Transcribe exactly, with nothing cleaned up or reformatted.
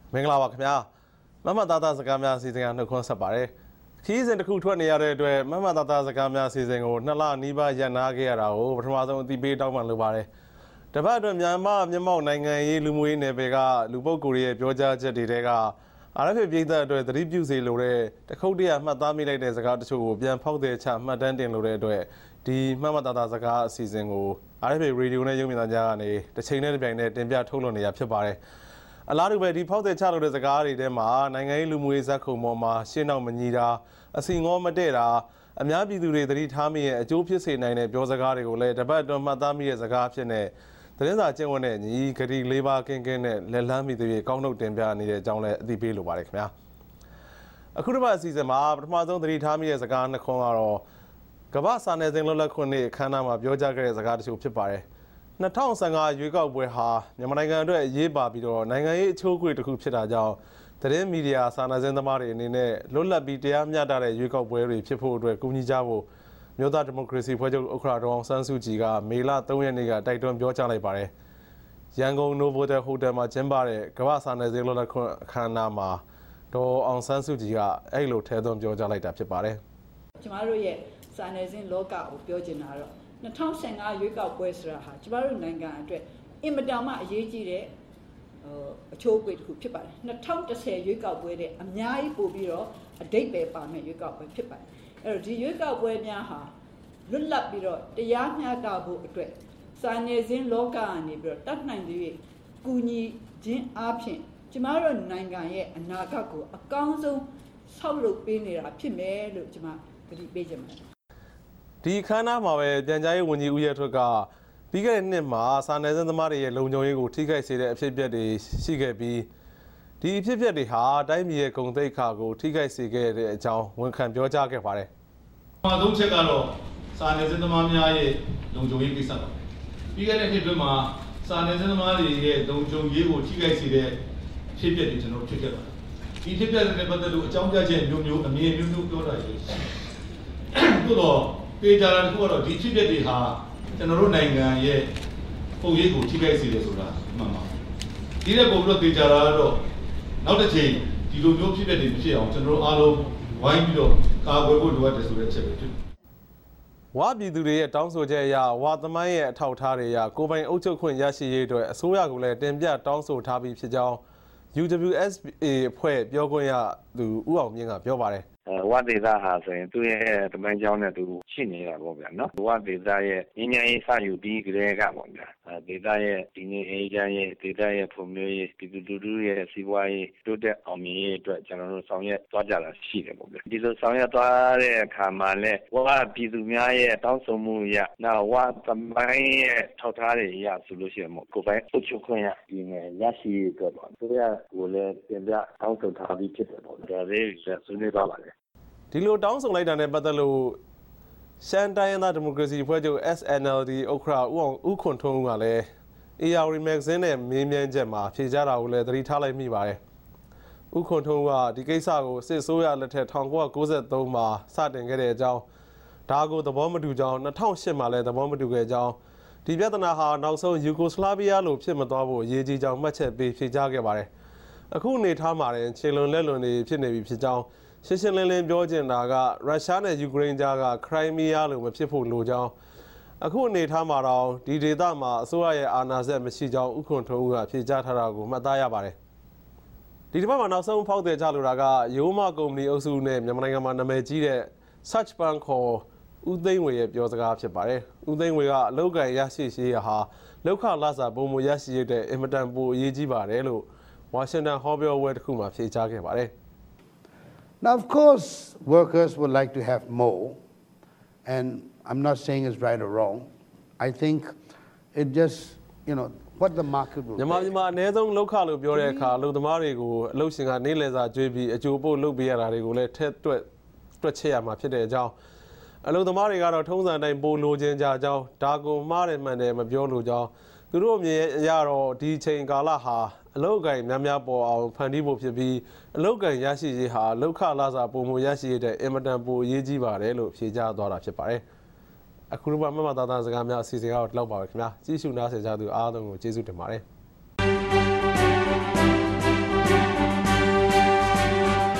မင်္ဂလာပါခင်ဗျာမမသားသားစကားများအစီအစဉ်ကနှုတ်ခွန်းဆက်ပါတယ်ခီးစဉ်တစ်ခုထွက်နေရတဲ့အတွက်မမသားသားစကားများအစီအစဉ်ကိုနှစ်လနီးပါးရပ်နားခဲ့ရတာကိုပထမဆုံးအသိပေးတောင်းပန်လိုပါတယ်တပတ်အတွက်မြန်မာမျက်မှောက်နိုင်ငံရေးလူမှုရေးနယ်ပယ်ကလူပုဂ္ဂိုလ်ရဲ့ပြောကြားချက်တွေက အာရဖ်ပြည်သက်အတွက်သတိပြုစေလိုတဲ့တခုတ်တရမှတ်သားမိလိုက်တဲ့စကားတချို့ကိုပြန်ဖောက်တဲ့ချမှတ်တမ်းတင်လိုတဲ့အတွက်ဒီမမသားသားစကားအစီအစဉ်ကိုအာရဖ်ရေဒီယိုနဲ့ရုပ်မြင်သံကြားကနေတစ်ချိန်နဲ့တစ်ပြိုင်နက်တင်ပြထုတ်လွှင့်နေရဖြစ်ပါတယ်အလားတူပဲဒီဖောက်တဲ့ချလို့တဲ့စကားတွေထဲမှာနိုင်ငံရေးလူမှုရေးဇက်ခုံပေါ်မှာရှင်းနောက်မညီတာအစီငေါမတည့်တာအများပြည်သူတွေသတိထားမိရဲ့အကျိုးဖြစ်စေနိုင်တဲ့ပြောစကားတွေကိုလည်းတပတ်အတွင်းမှတ်သားမိတဲ့စကားဖြစ်နေသတင်းစာကျင့်ဝတ်နဲ့ညီဂရီလေးပါးကင်းကင်းနဲ့လက်လန်းမိသေးကောင်းနှုတ်တင်ပြနေတဲ့အကြောင်းလည်းအသိပေးလိုပါတယ်ခင်ဗျာအခုတစ်ပတ်အစီအစဉ်မှာပထမဆုံးသတိထားမိတဲ့စကားနှစ်ခွန်းကတော့ကမ္ဘာစာနယ်ဇင်းလွတ်လပ်ခွင့်နေ့အခမ်းအနားမှာပြောကြားခဲ့တဲ့စကားတချို့ဖြစ်ပါတယ်၂၀၁၅ရွေးကောက်ပွဲဟာမြန်မာနိုင်ငံအတွက်အရေးပါပြီးတော့နိုင်ငံရေးအချိုးအကွေ့တစ်ခုဖြစ်တာကြောင့်သတင်းမီဒီယာစာနယ်ဇင်းသမားတွေအနေနဲ့လွတ်လပ်ပြီးတရားမျှတတဲ့ရွေးကောက်ပွဲတွေဖြစ်ဖို့အတွက်ကူညီကြဖို့မြို့သားဒီမိုကရေစီဖွဲ့ချုပ်ဥက္ကဋ္ဌဒေါ်အောင်ဆန်းစုကြည်ကမေလ၃ရက်နေ့ကတိုက်တွန်းပြောကြားလိုက်ပါတယ်ရန်ကုန်နိုဗိုတယ်ဟိုတယ်မှာကျင်းပတဲ့ကမ္ဘာစာနယ်ဇင်းလွတ်လပ်ခွင့်အခမ်းအနားမှာဒေါ်အောင်ဆန်းစုကြည်ကအဲ့လိုထဲသွင်းပြောကြားလိုက်တာဖြစ်ပါတယ်ကျမတို့ရဲ့စာနယ်ဇင်းလောကကိုပြောချင်တာတော့၂၀၁၅ရွေးကောက်ပွဲဆိုတာဟာကျမတို့နိုင်ငံအတွက်အင်မတန်မှအရေးကြီးတဲ့ဟိုအချိုးအကွေ့တစ်ခုဖြစ်ပါတယ်၂၀၁၀ရွေးကောက်ပွဲတဲ့အများကြီးပို့ပြီးတော့အဓိပ္ပာယ်ပါမယ့်ရွေးကောက်ပွဲဖြစ်ပါတယ်အဲ့တော့ဒီရွေးကောက်ပွဲများဟာလွတ်လပ်ပြီးတော့တရားမျှတဖို့အတွက်စာနယ်ဇင်းလောကကနေပြီးတော့တတ်နိုင်သေးကူညီခြင်းအပြင်ကျမတို့နိုင်ငံရဲ့အနာဂတ်ကိုအကောင်းဆုံးဆောက်လုပ်ပေးနေတာဖြစ်မယ်လို့ကျမကတိပေးချင်ပါတယ်ဒီခန်းသားမှာပဲပြန်ကြားရေးဝန်ကြီးဦးရဲထွဋ်ကပြီးခဲ့တဲ့နှစ်မှာစာနယ်ဇင်းသမားတွေရဲ့လုံခြုံရေးကိုထိခိုက်စေတဲ့အဖြစ်အပျက်တွေရှိခဲ့ပြီးဒီအဖြစ်အပျက်တွေဟာတိုင်းပြည်ရဲ့ဂုဏ်သိက္ခာကိုထိခိုက်စေခဲ့တဲ့အကြောင်းဝန်ခံပြောကြားခဲ့ပါတယ်။ပထမဆုံးချက်ကတော့စာနယ်ဇင်းသမားများရဲ့လုံခြုံရေးကိစ္စပါ။ပြီးခဲ့တဲ့နှစ်အတွင်းမှာစာနယ်ဇင်းသမားတွေရဲ့လုံခြုံရေးကိုထိခိုက်စေတဲ့အဖြစ်အပျက်တွေကျွန်တော်ဖြစ်ခဲ့ပါတယ်။ဒီဖြစ်ပျက်တွေနဲ့ပတ်သက်လို့အကြောင်းပြချက်မျိုးမျိုးအမြင်မျိုးမျိုးပြောတာရှိတယ်။သို့တော့ပေကြတာတစ်ခုကတော့ဒီဖြစ်ပျက်တွေဟာကျွန်တော်တို့နိုင်ငံရဲ့ပုံရိပ်ကိုထိခိုက်စေတယ်ဆိုတာမှန်ပါဒီတဲ့ပုံပြီးတော့ပေကြတာကတော့နောက်တစ်ချိန်ဒီလိုမျိုးဖြစ်ပျက်တွေမဖြစ်အောင်ကျွန်တော်တို့အားလုံးဝိုင်းပြီးတော့ကာကွယ်ဖို့လိုအပ်တယ်ဆိုတဲ့အချက်ပဲဖြစ်ဝါပြည်သူတွေရဲ့တောင်းဆိုချက်အရဝါသမိုင်းရဲ့အထောက်အထားတွေအရကိုပိုင်အုပ်ချုပ်ခွင့်ရရှိရေးအတွက်အစိုးရကလည်းတင်ပြတောင်းဆိုထားပြီးဖြစ်ကြောင်း U W S A အဖွဲ့ပြောခွင့်ရသူဦးအောင်မြင့်ကပြောပါတယ်ဝဒေသဟာဆိုရင်သူ့ရဲ့တမိုင်းကြောင်းနဲ့သူရှိနေတာပေါ့ဗျာနော်ဝဒေသရဲ့ငင်းငင်းရေးစယူပြီးကြတဲ့ကပေါ့ဗျာဒေသရဲ့ဒီနေ့အေးချမ်းရေးဒေသရဲ့ဖွံ့ဖြိုးရေးပြည်သူလူထုရဲ့စီးပွားရေးတိုးတက်အောင်မြင်ရေးအတွက်ကျွန်တော်တို့ဆောင်ရွက်သွားကြတာရှိတယ်ပေါ့ဗျာဒီလိုဆောင်ရွက်သွားတဲ့အခါမှာလဲဝပြည်သူများရဲ့တောင်းဆိုမှုရနောက်ဝတမိုင်းရဲ့ထောက်ထားတွေရဆိုလို့ရှိရင်မို့ကိုယ်ပိုင်အုပ်ချုပ်ခွင့်ရဒီငယ်ရရှိရေးအတွက်ပေါ့သူကကိုလည်းတင်ပြတောင်းဆိုထားပြီးဖြစ်တယ်ပေါ့ဒါလေးဆွေးနွေးသွားပါလေဒီလိုတောင်းဆိုလိုက်တာနဲ့ပတ်သက်လို့ရှမ်းတိုင်းရင်းသားဒီမိုကရေစီဖွဲ့ချုပ် S N L D ဥက္ကဋ္ဌဦးအောင်ဦးခွန်ထွန်းဦးကလည်း A R I Magazine နဲ့မေးမြန်းချက်မှာဖြေကြားတာကိုလည်းသတိထားလိုက်မိပါတယ်။ဦးခွန်ထွန်းဦးကဒီကိစ္စကိုစစ်ဆိုးရလက်ထက်၁၉၉၃မှာစတင်ခဲ့တဲ့အကြောင်းဒါကိုသဘောမတူကြောင်း၂၀၀၈မှာလည်းသဘောမတူခဲ့ကြောင်းဒီပြဿနာဟာနောက်ဆုံးယူဂိုစလာဗီးယားလိုဖြစ်မသွားဖို့အရေးကြီးကြောင်းမှတ်ချက်ပေးဖြေကြားခဲ့ပါတယ်။အခုအနေထားမှာရင်ခြေလွန်လက်လွန်တွေဖြစ်နေပြီဖြစ်ကြောင်းရှင်းရှင်းလင်းလင်းပြောချင်တာကရုရှားနဲ့ယူကရိန်းကြားကခရိုင်းမီးယားလိုမဖြစ်ဖို့လိုကြောင်းအခုအနေထားမှာတော့ဒီဒေသမှာအစိုးရရဲ့အာဏာစက်မရှိကြောင်းဥခွန်ထွန်းဦးကဖြေကြားထားတာကိုမှတ်သားရပါတယ်ဒီတစ်ပတ်မှာနောက်ဆုံးဖောက်တယ်ကြလိုတာကရိုးမကုမ္ပဏီအုပ်စုနဲ့မြန်မာနိုင်ငံမှာနာမည်ကြီးတဲ့ Search Bank ခေါ်ဦးသိန်းဝေရဲ့ပြောစကားဖြစ်ပါတယ်ဦးသိန်းဝေကအလုပ်ကိုင်ရရှိရှိဟာလောက်ခလာစာပုံမရရှိရတဲ့အင်မတန်ပိုအရေးကြီးပါတယ်လို့ဝါရှင်တန်ဟောပြောပွဲတစ်ခုမှာဖြေကြားခဲ့ပါတယ် Now, of course, workers would like to have more, and I'm not saying it's right or wrong. I think it just, you know, what the market will. မြန်မာပြည်မှာအနည်းဆုံးလောက်ခလို့ပြောတဲ့အခါအလုပ်သမားတွေကိုအလုပ်ရှင်ကနေလဲစာကျွေးပြီးအကျိုးပို့လုပ်ပေးရတာတွေကိုလည်းထက်တွက်တွက်ချက်ရမှာဖြစ်တဲ့အကြောင်းအလုပ်သမားတွေကတော့ထုံးစံတိုင်းပိုလိုချင်ကြအကြောင်းဒါကိုမှားတယ်မှန်တယ်မပြောလို့ကြောင်းသူတို့အမြင်အရတော့ဒီချိန်ကာလဟာအလုတ်ကိုင်များများပေါ်အောင်ဖန်တီးဖို့ဖြစ်ပြီးအလုတ်ကိုင်ရရှိရေးဟာလောက်ခလာစာပုံမရရှိရတဲ့အင်မတန်ပိုအရေးကြီးပါတယ်လို့ဖြေကြားသွားတာဖြစ်ပါတယ်အခုတော့မမသားသားစကားများအစီအစဉ်ကတော့လောက်ပါပဲခင်ဗျာကြည့်ရှုနားဆင်ကြသူအားလုံးကိုကျေးဇူးတင်ပါတယ်